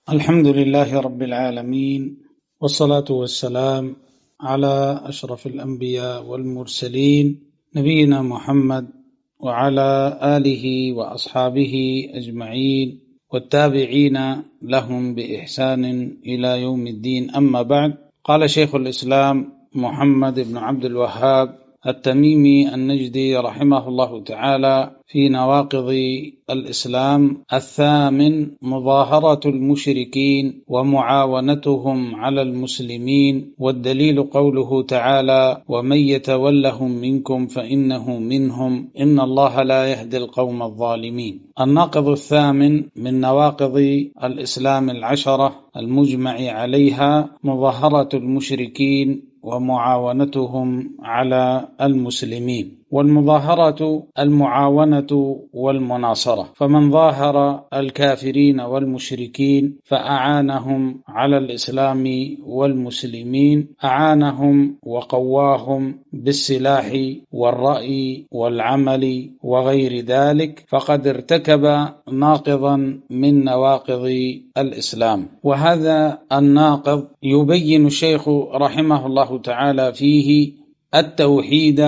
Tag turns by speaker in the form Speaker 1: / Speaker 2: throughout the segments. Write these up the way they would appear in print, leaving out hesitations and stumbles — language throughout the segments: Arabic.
Speaker 1: الحمد لله رب العالمين، والصلاة والسلام على أشرف الأنبياء والمرسلين نبينا محمد وعلى آله وأصحابه أجمعين والتابعين لهم بإحسان إلى يوم الدين. أما بعد، قال شيخ الإسلام محمد بن عبد الوهاب التميمي النجدي رحمه الله تعالى في نواقض الإسلام: الثامن مظاهرة المشركين ومعاونتهم على المسلمين، والدليل قوله تعالى: ومن يتولهم منكم فإنه منهم إن الله لا يهدي القوم الظالمين. الناقض الثامن من نواقض الإسلام العشرة المجمع عليها مظاهرة المشركين ومعاونتهم على المسلمين. والمظاهرة المعاونة والمناصرة، فمن ظاهر الكافرين والمشركين فأعانهم على الإسلام والمسلمين أعانهم وقواهم بالسلاح والرأي والعمل وغير ذلك، فقد ارتكب ناقضا من نواقض الإسلام. وهذا الناقض يبين الشيخ رحمه الله تعالى فيه التوحيد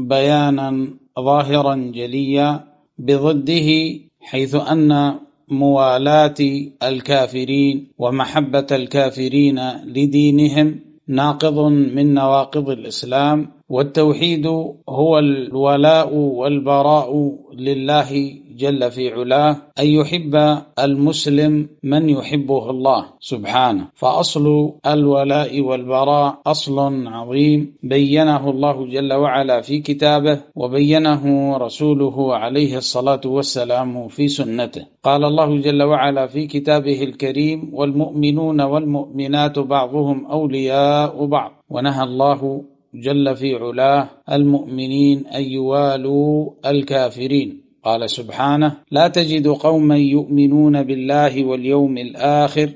Speaker 1: بيانا ظاهرا جليا بضده، حيث أن موالاة الكافرين ومحبة الكافرين لدينهم ناقض من نواقض الإسلام. والتوحيد هو الولاء والبراء لله جل في علاه، أن يحب المسلم من يحبه الله سبحانه. فأصل الولاء والبراء أصل عظيم بينه الله جل وعلا في كتابه، وبينه رسوله عليه الصلاة والسلام في سنته. قال الله جل وعلا في كتابه الكريم: والمؤمنون والمؤمنات بعضهم أولياء بعض. ونهى الله جل في علاه المؤمنين أن يوالوا الكافرين. قال سبحانه: لا تجد قوما يؤمنون بالله واليوم الآخر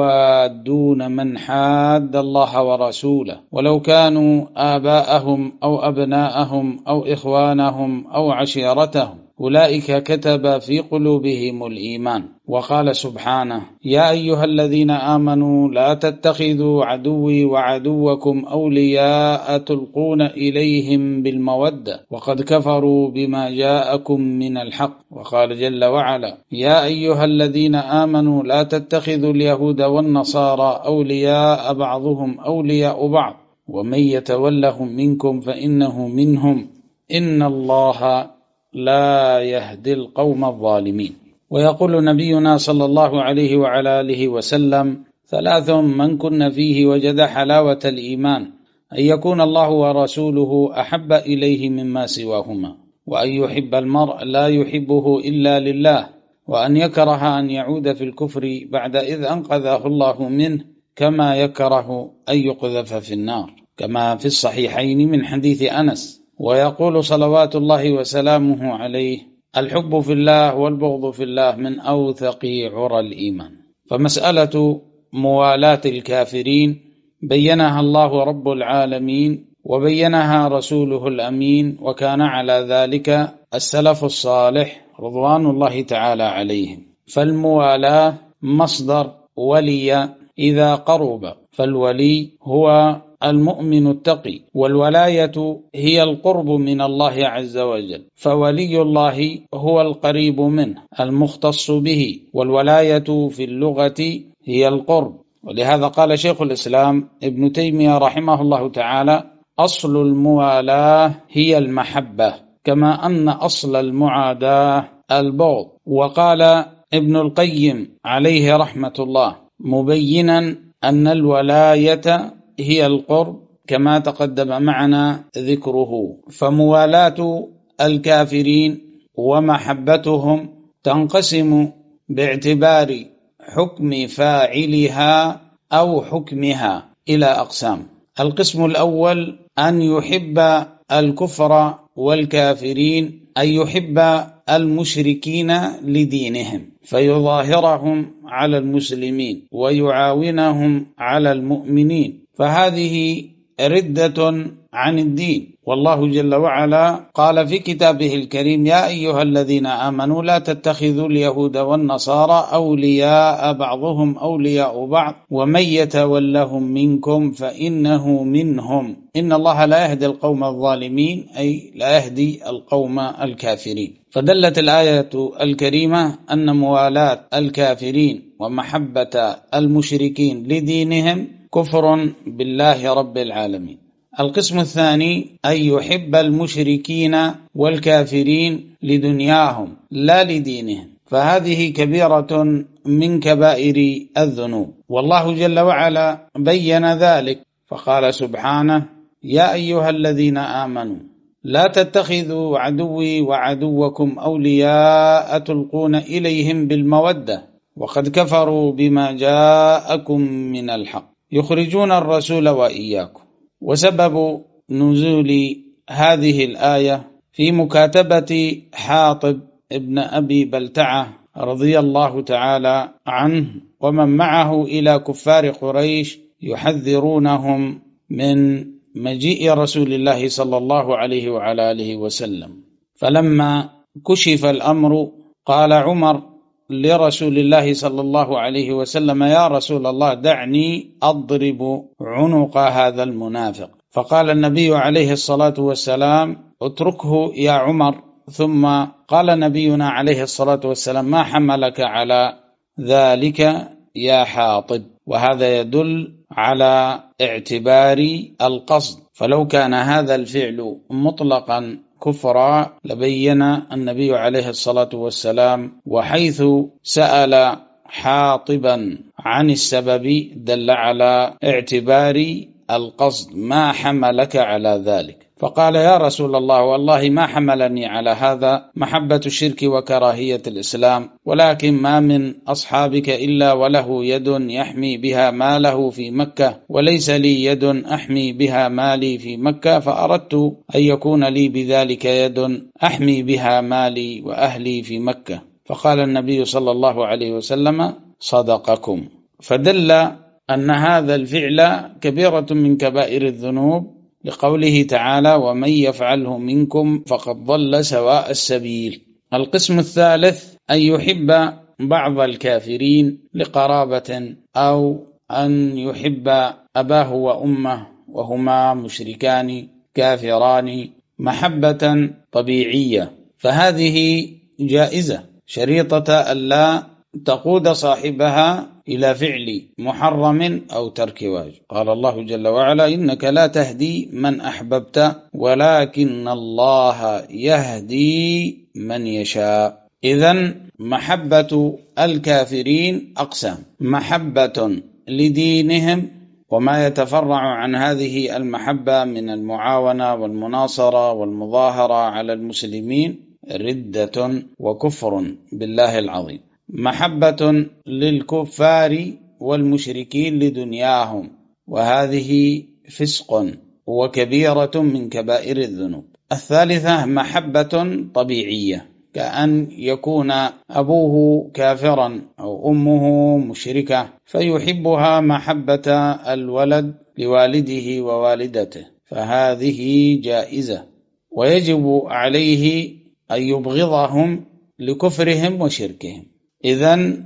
Speaker 1: يوادون من حاد الله ورسوله ولو كانوا آباءهم أو أبناءهم أو إخوانهم أو عشيرتهم أولئك كتب في قلوبهم الإيمان. وقال سبحانه: يا أيها الذين آمنوا لا تتخذوا عدوي وعدوكم أولياء تلقون إليهم بالمودة وقد كفروا بما جاءكم من الحق. وقال جل وعلا: يا أيها الذين آمنوا لا تتخذوا اليهود والنصارى أولياء بعضهم أولياء بعض ومن يتولهم منكم فإنه منهم إن الله لا يهدي القوم الظالمين. ويقول نبينا صلى الله عليه وعلى آله وسلم: ثلاث من كن فيه وجد حلاوة الإيمان: أن يكون الله ورسوله أحب إليه مما سواهما، وأن يحب المرء لا يحبه إلا لله، وأن يكره أن يعود في الكفر بعد إذ أنقذه الله منه، كما يكره أن يقذف في النار، كما في الصحيحين من حديث أنس. ويقول صلوات الله وسلامه عليه: الحب في الله والبغض في الله من أوثق عرى الإيمان. فمسألة موالاة الكافرين بينها الله رب العالمين وبينها رسوله الأمين، وكان على ذلك السلف الصالح رضوان الله تعالى عليهم. فالموالاة مصدر ولي إذا قرب، فالولي هو المؤمن التقي، والولاية هي القرب من الله عز وجل، فولي الله هو القريب منه المختص به، والولاية في اللغة هي القرب. ولهذا قال شيخ الإسلام ابن تيمية رحمه الله تعالى: أصل الموالاة هي المحبة، كما أن أصل المعاداة البغض. وقال ابن القيم عليه رحمة الله مبينا أن الولاية هي القرب كما تقدم معنا ذكره. فموالاة الكافرين ومحبتهم تنقسم باعتبار حكم فاعلها أو حكمها إلى أقسام. القسم الأول أن يحب الكفر والكافرين، أن يحب المشركين لدينهم فيظاهرهم على المسلمين ويعاونهم على المؤمنين، فهذه ردة عن الدين. والله جل وعلا قال في كتابه الكريم: يا أيها الذين آمنوا لا تتخذوا اليهود والنصارى أولياء بعضهم أولياء بعض ومن يتولهم منكم فإنه منهم إن الله لا يهدي القوم الظالمين، أي لا يهدي القوم الكافرين. فدلت الآية الكريمة أن موالاة الكافرين ومحبة المشركين لدينهم كفر بالله رب العالمين. القسم الثاني أن يحب المشركين والكافرين لدنياهم لا لدينهم، فهذه كبيرة من كبائر الذنوب، والله جل وعلا بين ذلك فقال سبحانه: يا أيها الذين آمنوا لا تتخذوا عدوي وعدوكم أولياء تلقون إليهم بالمودة وقد كفروا بما جاءكم من الحق يخرجون الرسول وإياكم. وسبب نزول هذه الآية في مكاتبة حاطب ابن أبي بلتعة رضي الله تعالى عنه ومن معه إلى كفار قريش يحذرونهم من مجيء رسول الله صلى الله عليه وعلى آله وسلم. فلما كشف الأمر قال عمر لرسول الله صلى الله عليه وسلم: يا رسول الله دعني أضرب عنق هذا المنافق. فقال النبي عليه الصلاة والسلام: اتركه يا عمر. ثم قال نبينا عليه الصلاة والسلام: ما حملك على ذلك يا حاطب؟ وهذا يدل على اعتبار القصد، فلو كان هذا الفعل مطلقا كفرا لبين النبي عليه الصلاة والسلام، وحيث سأل حاطبا عن السبب دل على اعتبار القصد: ما حملك على ذلك؟ فقال: يا رسول الله والله ما حملني على هذا محبة الشرك وكراهية الإسلام، ولكن ما من أصحابك إلا وله يد يحمي بها ماله في مكة وليس لي يد أحمي بها مالي في مكة، فأردت أن يكون لي بذلك يد أحمي بها مالي وأهلي في مكة. فقال النبي صلى الله عليه وسلم: صدقكم. فدل أن هذا الفعل كبيرة من كبائر الذنوب لقوله تعالى: ومن يفعله منكم فقد ضل سواء السبيل. القسم الثالث أن يحب بعض الكافرين لقرابة أو أن يحب أباه وأمه وهما مشركان كافران محبة طبيعية، فهذه جائزة شريطة ألا تقود صاحبها إلى فعل محرم أو ترك واجب. قال الله جل وعلا: إنك لا تهدي من أحببت ولكن الله يهدي من يشاء. إذن محبة الكافرين أقسام: محبة لدينهم وما يتفرع عن هذه المحبة من المعاونة والمناصرة والمظاهرة على المسلمين ردة وكفر بالله العظيم. محبة للكفار والمشركين لدنياهم، وهذه فسق وكبيرة من كبائر الذنوب. الثالثة محبة طبيعية، كأن يكون أبوه كافرا أو أمه مشركة فيحبها محبة الولد لوالده ووالدته، فهذه جائزة، ويجب عليه أن يبغضهم لكفرهم وشركهم. إذن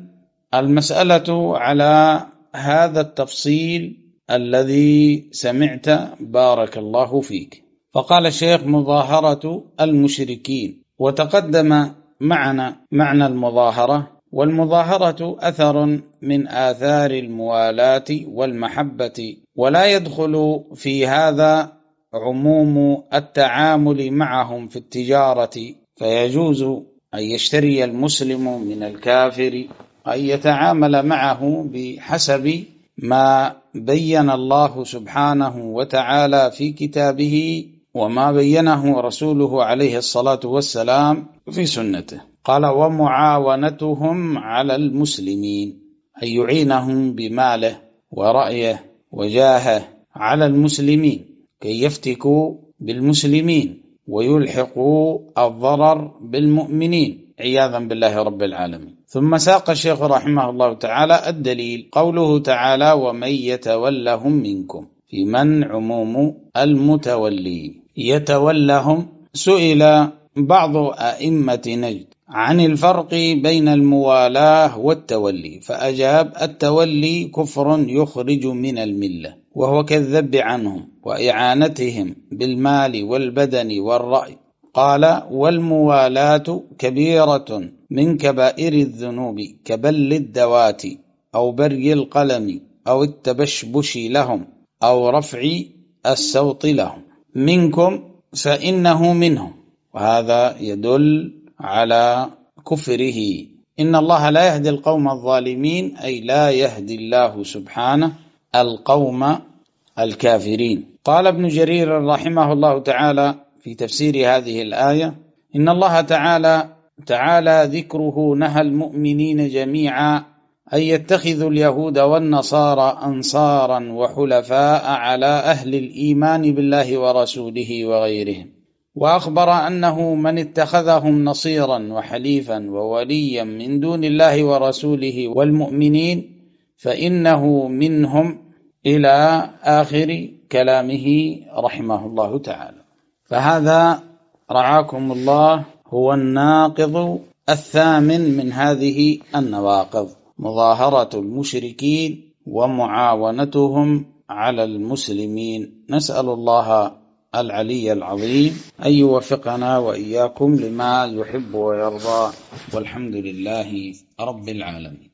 Speaker 1: المسألة على هذا التفصيل الذي سمعت بارك الله فيك. فقال الشيخ: مظاهرة المشركين. وتقدم معنا معنى المظاهرة، والمظاهرة أثر من آثار الموالاة والمحبة، ولا يدخل في هذا عموم التعامل معهم في التجارة، فيجوز أن يشتري المسلم من الكافر، أن يتعامل معه بحسب ما بين الله سبحانه وتعالى في كتابه وما بينه رسوله عليه الصلاة والسلام في سنته. قال: ومعاونتهم على المسلمين، أن يعينهم بماله ورأيه وجاهه على المسلمين كي يفتكوا بالمسلمين ويلحقوا الضرر بالمؤمنين عياذا بالله رب العالمين. ثم ساق الشيخ رحمه الله تعالى الدليل، قوله تعالى: ومن يتولهم منكم، في من عموم المتولي يتولهم. سئل بعض أئمة نجد عن الفرق بين الموالاة والتولي، فأجاب: التولي كفر يخرج من الملة، وهو كالذب عنهم وإعانتهم بالمال والبدن والرأي. قال: والموالاة كبيرة من كبائر الذنوب كبل الدوات أو بري القلم أو التبشبش لهم أو رفع السوط لهم. منكم فإنه منهم، وهذا يدل على كفره. إن الله لا يهدي القوم الظالمين، أي لا يهدي الله سبحانه القوم الكافرين. قال ابن جرير رحمه الله تعالى في تفسير هذه الآية: إن الله تعالى ذكره نهى المؤمنين جميعا أن يتخذوا اليهود والنصارى أنصارا وحلفاء على أهل الإيمان بالله ورسوله وغيرهم، وأخبر أنه من اتخذهم نصيرا وحليفا ووليا من دون الله ورسوله والمؤمنين فإنه منهم، إلى آخر كلامه رحمه الله تعالى. فهذا رعاكم الله هو الناقض الثامن من هذه النواقض: مظاهرة المشركين ومعاونتهم على المسلمين. نسأل الله العلي العظيم أن يوفقنا وإياكم لما يحب ويرضى، والحمد لله رب العالمين.